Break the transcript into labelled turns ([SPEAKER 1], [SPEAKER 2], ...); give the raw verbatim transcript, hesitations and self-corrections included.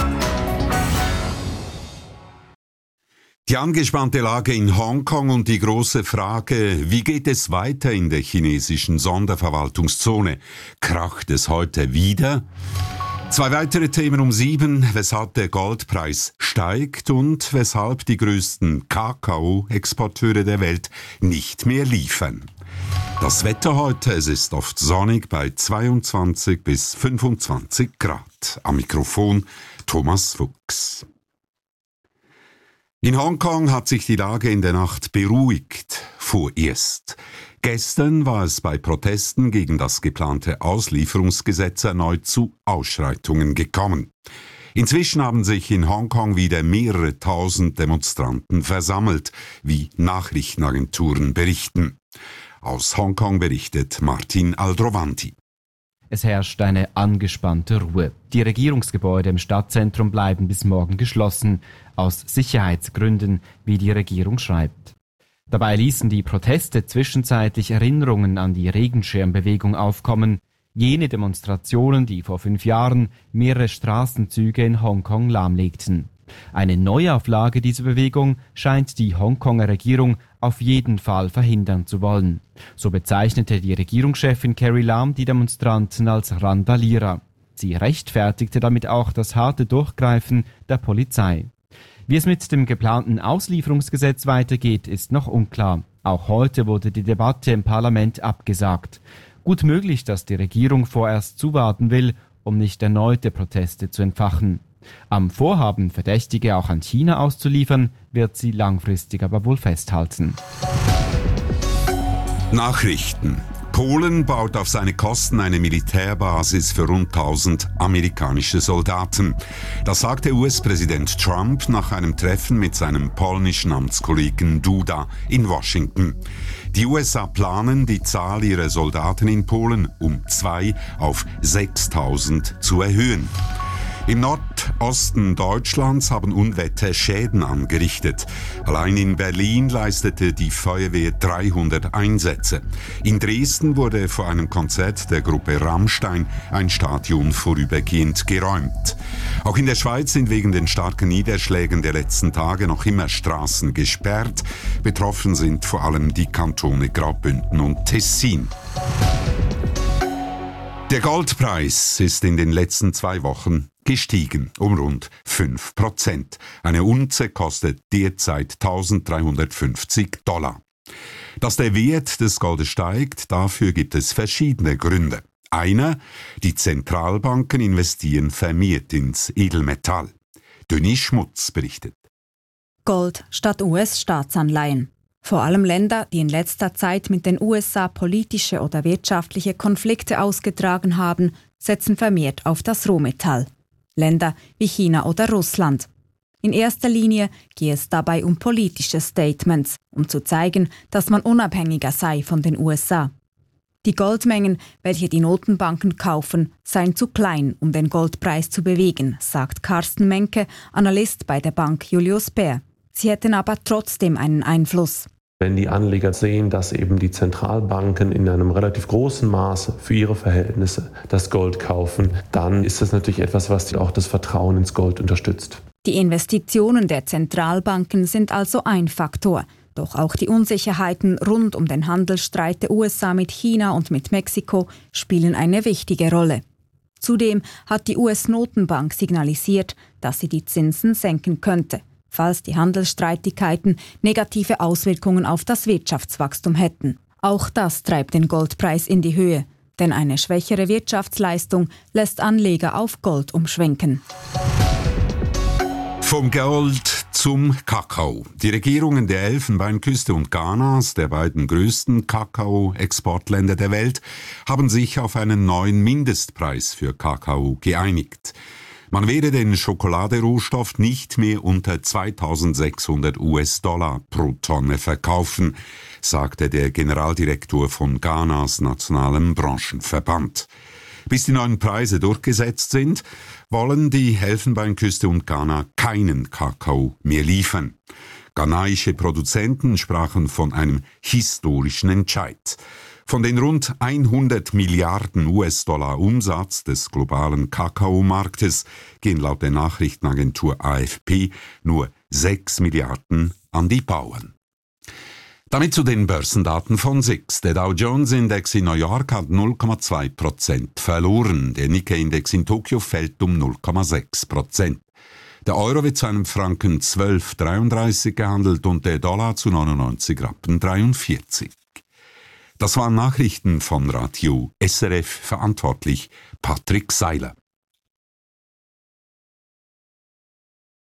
[SPEAKER 1] Die angespannte Lage in Hongkong und die große Frage, wie geht es weiter in der chinesischen Sonderverwaltungszone? Kracht es heute wieder? Zwei weitere Themen um sieben, weshalb der Goldpreis steigt und weshalb die größten Kakao-Exporteure der Welt nicht mehr liefern. Das Wetter heute, es ist oft sonnig bei zweiundzwanzig bis fünfundzwanzig Grad. Am Mikrofon Thomas Fuchs. In Hongkong hat sich die Lage in der Nacht beruhigt, vorerst. Gestern war es bei Protesten gegen das geplante Auslieferungsgesetz erneut zu Ausschreitungen gekommen. Inzwischen haben sich in Hongkong wieder mehrere tausend Demonstranten versammelt, wie Nachrichtenagenturen berichten. Aus Hongkong berichtet Martin Aldrovanti.
[SPEAKER 2] Es herrscht eine angespannte Ruhe. Die Regierungsgebäude im Stadtzentrum bleiben bis morgen geschlossen, aus Sicherheitsgründen, wie die Regierung schreibt. Dabei ließen die Proteste zwischenzeitlich Erinnerungen an die Regenschirmbewegung aufkommen, jene Demonstrationen, die vor fünf Jahren mehrere Straßenzüge in Hongkong lahmlegten. Eine Neuauflage dieser Bewegung scheint die Hongkonger Regierung auf jeden Fall verhindern zu wollen. So bezeichnete die Regierungschefin Carrie Lam die Demonstranten als Randalierer. Sie rechtfertigte damit auch das harte Durchgreifen der Polizei. Wie es mit dem geplanten Auslieferungsgesetz weitergeht, ist noch unklar. Auch heute wurde die Debatte im Parlament abgesagt. Gut möglich, dass die Regierung vorerst zuwarten will, um nicht erneute Proteste zu entfachen. Am Vorhaben, Verdächtige auch an China auszuliefern, wird sie langfristig aber wohl festhalten.
[SPEAKER 1] Nachrichten. Polen baut auf seine Kosten eine Militärbasis für rund tausend amerikanische Soldaten. Das sagte U S-Präsident Trump nach einem Treffen mit seinem polnischen Amtskollegen Duda in Washington. Die U S A planen, die Zahl ihrer Soldaten in Polen um zwei auf sechstausend zu erhöhen. Im Nordosten Deutschlands haben Unwetter Schäden angerichtet. Allein in Berlin leistete die Feuerwehr dreihundert Einsätze. In Dresden wurde vor einem Konzert der Gruppe Rammstein ein Stadion vorübergehend geräumt. Auch in der Schweiz sind wegen den starken Niederschlägen der letzten Tage noch immer Straßen gesperrt. Betroffen sind vor allem die Kantone Graubünden und Tessin. Der Goldpreis ist in den letzten zwei Wochen gestiegen um rund fünf Prozent. Eine Unze kostet derzeit eintausenddreihundertfünfzig Dollar. Dass der Wert des Goldes steigt, dafür gibt es verschiedene Gründe. Einer, die Zentralbanken investieren vermehrt ins Edelmetall. Denis Schmutz berichtet.
[SPEAKER 3] Gold statt U S-Staatsanleihen. Vor allem Länder, die in letzter Zeit mit den U S A politische oder wirtschaftliche Konflikte ausgetragen haben, setzen vermehrt auf das Rohmetall. Länder wie China oder Russland. In erster Linie gehe es dabei um politische Statements, um zu zeigen, dass man unabhängiger sei von den U S A. Die Goldmengen, welche die Notenbanken kaufen, seien zu klein, um den Goldpreis zu bewegen, sagt Carsten Menke, Analyst bei der Bank Julius Baer. Sie hätten aber trotzdem einen Einfluss.
[SPEAKER 4] Wenn die Anleger sehen, dass eben die Zentralbanken in einem relativ großen Maße für ihre Verhältnisse das Gold kaufen, dann ist das natürlich etwas, was auch das Vertrauen ins Gold unterstützt.
[SPEAKER 3] Die Investitionen der Zentralbanken sind also ein Faktor. Doch auch die Unsicherheiten rund um den Handelsstreit der U S A mit China und mit Mexiko spielen eine wichtige Rolle. Zudem hat die U S-Notenbank signalisiert, dass sie die Zinsen senken könnte, falls die Handelsstreitigkeiten negative Auswirkungen auf das Wirtschaftswachstum hätten. Auch das treibt den Goldpreis in die Höhe, denn eine schwächere Wirtschaftsleistung lässt Anleger auf Gold umschwenken.
[SPEAKER 1] Vom Gold zum Kakao. Die Regierungen der Elfenbeinküste und Ghanas, der beiden größten Kakao-Exportländer der Welt, haben sich auf einen neuen Mindestpreis für Kakao geeinigt. Man werde den Schokoladerohstoff nicht mehr unter zweitausendsechshundert US-Dollar pro Tonne verkaufen, sagte der Generaldirektor von Ghanas nationalem Branchenverband. Bis die neuen Preise durchgesetzt sind, wollen die Elfenbeinküste und Ghana keinen Kakao mehr liefern. Ghanaische Produzenten sprachen von einem historischen Entscheid. Von den rund hundert Milliarden U S-Dollar Umsatz des globalen Kakaomarktes gehen laut der Nachrichtenagentur A F P nur sechs Milliarden an die Bauern. Damit zu den Börsendaten von S I X. Der Dow Jones-Index in New York hat null Komma zwei Prozent verloren. Der Nikkei-Index in Tokio fällt um null Komma sechs Prozent. Der Euro wird zu einem Franken zwölf Komma dreiunddreißig gehandelt und der Dollar zu neunundneunzig Rappen dreiundvierzig. Das waren Nachrichten von Radio S R F, verantwortlich Patrick Seiler.